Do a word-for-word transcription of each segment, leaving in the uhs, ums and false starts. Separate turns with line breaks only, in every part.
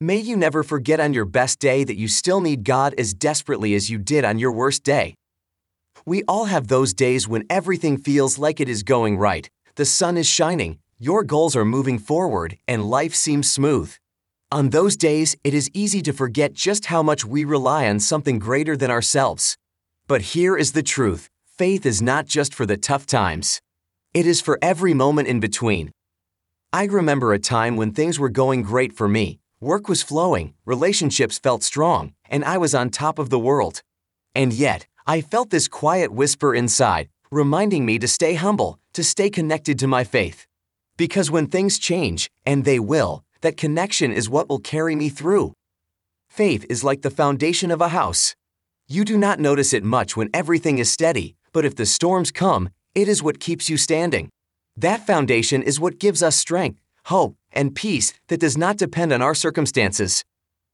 May you never forget on your best day that you still need God as desperately as you did on your worst day. We all have those days when everything feels like it is going right, the sun is shining, your goals are moving forward, and life seems smooth. On those days, it is easy to forget just how much we rely on something greater than ourselves. But here is the truth: faith is not just for the tough times. It is for every moment in between. I remember a time when things were going great for me. Work was flowing, relationships felt strong, and I was on top of the world. And yet, I felt this quiet whisper inside, reminding me to stay humble, to stay connected to my faith. Because when things change, and they will, that connection is what will carry me through. Faith is like the foundation of a house. You do not notice it much when everything is steady, but if the storms come, it is what keeps you standing. That foundation is what gives us strength, hope, and peace that does not depend on our circumstances.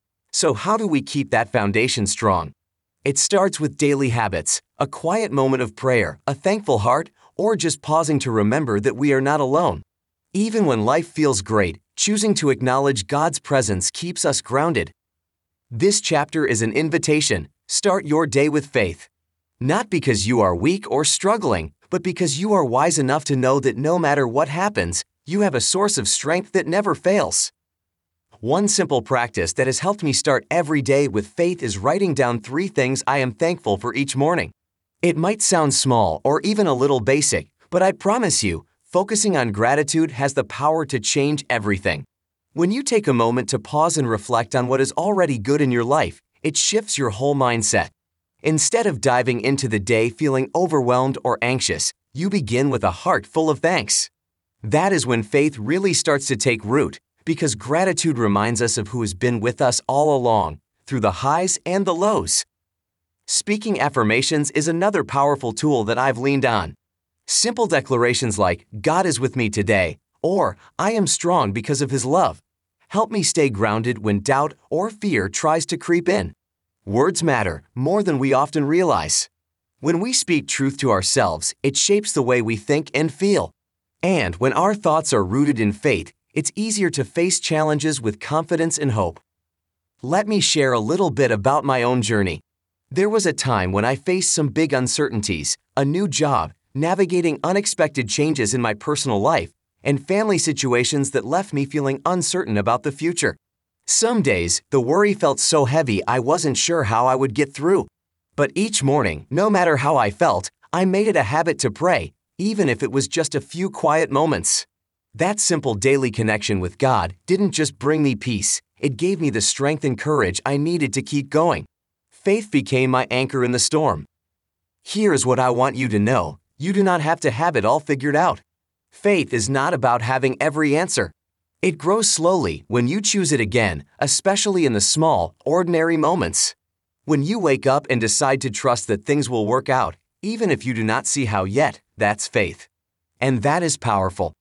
So how do we keep that foundation strong? It starts with daily habits, a quiet moment of prayer, a thankful heart, or just pausing to remember that we are not alone. Even when life feels great, choosing to acknowledge God's presence keeps us grounded. This chapter is an invitation. Start your day with faith. Not because you are weak or struggling, but because you are wise enough to know that no matter what happens, you have a source of strength that never fails. One simple practice that has helped me start every day with faith is writing down three things I am thankful for each morning. It might sound small or even a little basic, but I promise you, focusing on gratitude has the power to change everything. When you take a moment to pause and reflect on what is already good in your life, it shifts your whole mindset. Instead of diving into the day feeling overwhelmed or anxious, you begin with a heart full of thanks. That is when faith really starts to take root, because gratitude reminds us of who has been with us all along, through the highs and the lows. Speaking affirmations is another powerful tool that I've leaned on. Simple declarations like, "God is with me today," or "I am strong because of His love," help me stay grounded when doubt or fear tries to creep in. Words matter more than we often realize. When we speak truth to ourselves, it shapes the way we think and feel. And when our thoughts are rooted in faith, it's easier to face challenges with confidence and hope. Let me share a little bit about my own journey. There was a time when I faced some big uncertainties, a new job, navigating unexpected changes in my personal life, and family situations that left me feeling uncertain about the future. Some days, the worry felt so heavy I wasn't sure how I would get through. But each morning, no matter how I felt, I made it a habit to pray, even if it was just a few quiet moments. That simple daily connection with God didn't just bring me peace, it gave me the strength and courage I needed to keep going. Faith became my anchor in the storm. Here's what I want you to know: you do not have to have it all figured out. Faith is not about having every answer. It grows slowly when you choose it again, especially in the small, ordinary moments. When you wake up and decide to trust that things will work out, even if you do not see how yet, that's faith. And that is powerful.